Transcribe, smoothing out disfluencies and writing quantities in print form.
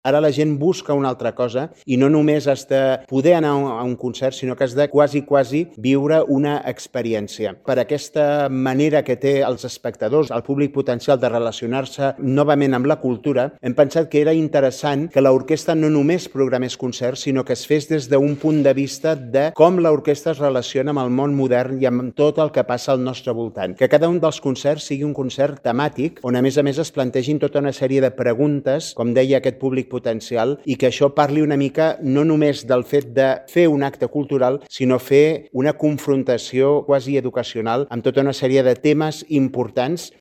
Ara la gent busca una altra cosa i no només has de poder anar a un concert, sinó que has de quasi viure una experiència. Per aquesta manera que té els espectadors, el públic potencial de relacionar-se novament amb la cultura, hem pensat que era interessant que l'orquestra no només programés concerts, sinó que es fes des d'un punt de vista de com l'orquestra es relaciona amb el món modern i amb tot el que passa al nostre voltant. Que cada un dels concerts sigui un concert temàtic, on a més es plantegin tota una sèrie de preguntes, com deia aquest públic potencial, i que això parli una mica no només del fet de fer un acte cultural, sinó fer una confrontació quasi educacional amb tota una sèrie de temes importants